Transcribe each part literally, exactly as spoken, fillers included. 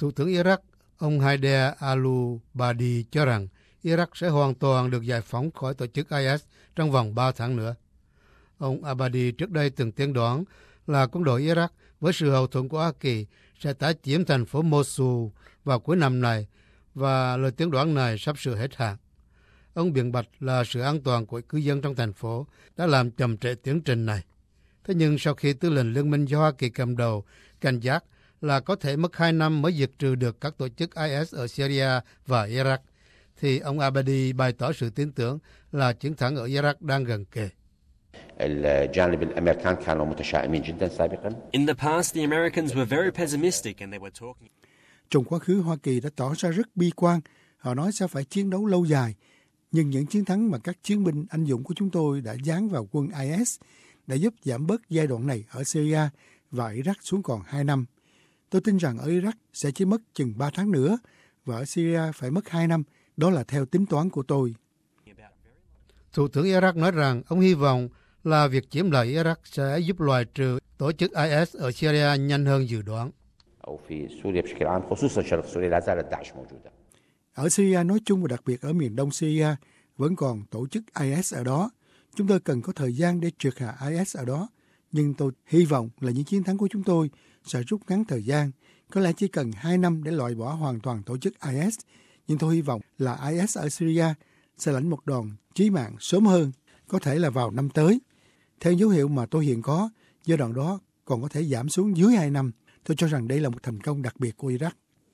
Thủ tướng Iraq, ông Haider al-Abadi cho rằng Iraq sẽ hoàn toàn được giải phóng khỏi tổ chức i ét trong vòng ba tháng nữa. Ông Abadi trước đây từng tiên đoán là quân đội Iraq với sự hậu thuẫn của Hoa Kỳ sẽ tái chiếm thành phố Mosul vào cuối năm này, và lời tiên đoán này sắp sửa hết hạn. Ông biện bạch là sự an toàn của cư dân trong thành phố đã làm chậm trễ tiến trình này. Thế nhưng sau khi tư lệnh liên minh do Hoa Kỳ cầm đầu cảnh giác là có thể mất hai năm mới diệt trừ được các tổ chức i ét ở Syria và Iraq, thì ông Abadi bày tỏ sự tin tưởng là chiến thắng ở Iraq đang gần kề. In the past, the Americans were very pessimistic and they were talking. Trong quá khứ, Hoa Kỳ đã tỏ ra rất bi quan. Họ nói sẽ phải chiến đấu lâu dài. Nhưng những chiến thắng mà các chiến binh anh dũng của chúng tôi đã giáng vào quân i ét đã giúp giảm bớt giai đoạn này ở Syria và Iraq xuống còn hai năm. Tôi tin rằng ở Iraq sẽ chỉ mất chừng ba tháng nữa, và ở Syria phải mất hai năm. Đó là theo tính toán của tôi. Thủ tướng Iraq nói rằng ông hy vọng là việc chiếm lại Iraq sẽ giúp loại trừ tổ chức i ét ở Syria nhanh hơn dự đoán. Ở Syria nói chung và đặc biệt ở miền đông Syria vẫn còn tổ chức i ét ở đó. Chúng tôi cần có thời gian để triệt hạ i ét ở đó. Nhưng tôi hy vọng là những chiến thắng của chúng tôi sẽ rút ngắn thời gian. Có lẽ chỉ cần hai năm để loại bỏ hoàn toàn tổ chức i ét. Nhưng tôi hy vọng là i ét ở Syria sẽ lãnh một đòn chí mạng sớm hơn, có thể là vào năm tới. Theo dấu hiệu mà tôi hiện có, giai đoạn đó còn có thể giảm xuống dưới hai năm. Tôi cho rằng đây là một thành công đặc biệt của Iraq.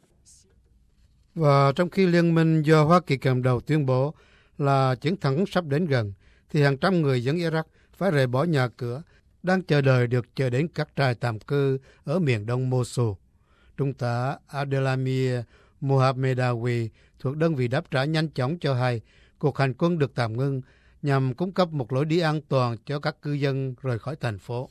Và trong khi liên minh do Hoa Kỳ cầm đầu tuyên bố là chiến thắng sắp đến gần, thì hàng trăm người dân Iraq phải rời bỏ nhà cửa, đang chờ đợi được chờ đến các trại tạm cư ở miền đông Mosul. Trung tá Abdelhamid Mohamedawi thuộc đơn vị đáp trả nhanh chóng cho hay cuộc hành quân được tạm ngưng nhằm cung cấp một lối đi an toàn cho các cư dân rời khỏi thành phố.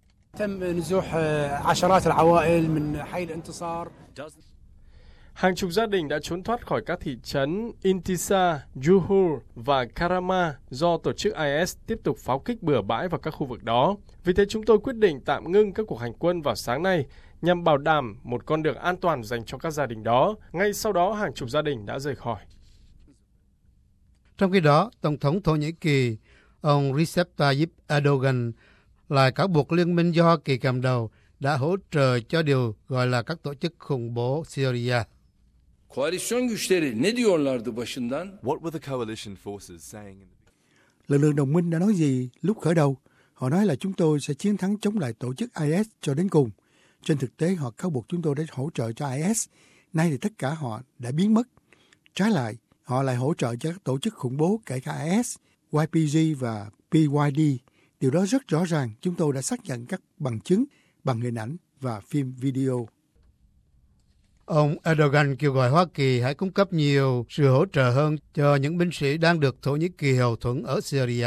Hàng chục gia đình đã trốn thoát khỏi các thị trấn Intisar, Juhur và Karama do tổ chức i ét tiếp tục pháo kích bừa bãi vào các khu vực đó. Vì thế chúng tôi quyết định tạm ngưng các cuộc hành quân vào sáng nay nhằm bảo đảm một con đường an toàn dành cho các gia đình đó. Ngay sau đó, hàng chục gia đình đã rời khỏi. Trong khi đó, Tổng thống Thổ Nhĩ Kỳ, ông Recep Tayyip Erdogan lại cáo buộc liên minh do Hoa Kỳ cầm đầu đã hỗ trợ cho điều gọi là các tổ chức khủng bố Syria. Koalisyon güçleri ne diyorlardı başından? What were the coalition forces saying? Lực lượng đồng minh đã nói gì lúc khởi đầu? Họ nói là chúng tôi sẽ chiến thắng chống lại tổ chức i ét cho đến cùng. Trên thực tế, họ cáo buộc chúng tôi để hỗ trợ cho i ét. Nay thì tất cả họ đã biến mất. Trái lại, họ lại hỗ trợ cho các tổ chức khủng bố kể cả i ét, i pê giê và pê i đê. Điều đó rất rõ ràng. Chúng tôi đã xác nhận các bằng chứng bằng hình ảnh và phim video. Ông Erdogan kêu gọi Hoa Kỳ hãy cung cấp nhiều sự hỗ trợ hơn cho những binh sĩ đang được Thổ Nhĩ Kỳ hậu thuẫn ở Syria.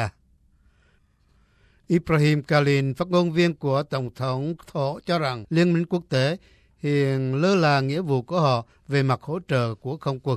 Ibrahim Kalin, phát ngôn viên của Tổng thống Thổ, cho rằng Liên minh quốc tế hiện lơ là nghĩa vụ của họ về mặt hỗ trợ của không quân.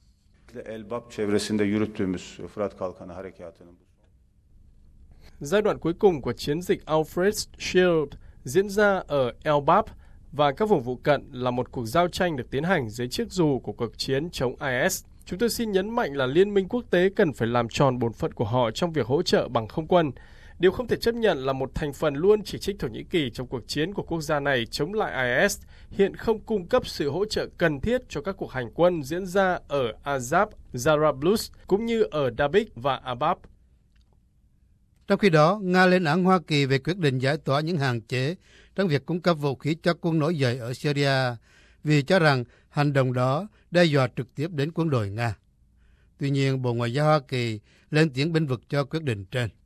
Giai đoạn cuối cùng của chiến dịch Al-Fred Shield diễn ra ở El-Bab và các vùng phụ cận là một cuộc giao tranh được tiến hành dưới chiếc dù của cuộc chiến chống i ét. Chúng tôi xin nhấn mạnh là Liên minh quốc tế cần phải làm tròn bổn phận của họ trong việc hỗ trợ bằng không quân. Điều không thể chấp nhận là một thành phần luôn chỉ trích Thổ Nhĩ Kỳ trong cuộc chiến của quốc gia này chống lại i ét hiện không cung cấp sự hỗ trợ cần thiết cho các cuộc hành quân diễn ra ở Azab, Jarablus cũng như ở Dabik và Abab. Trong khi đó, Nga lên án Hoa Kỳ về quyết định giải tỏa những hạn chế trong việc cung cấp vũ khí cho quân nổi dậy ở Syria vì cho rằng hành động đó đe dọa trực tiếp đến quân đội Nga. Tuy nhiên, Bộ Ngoại giao Hoa Kỳ lên tiếng bênh vực cho quyết định trên.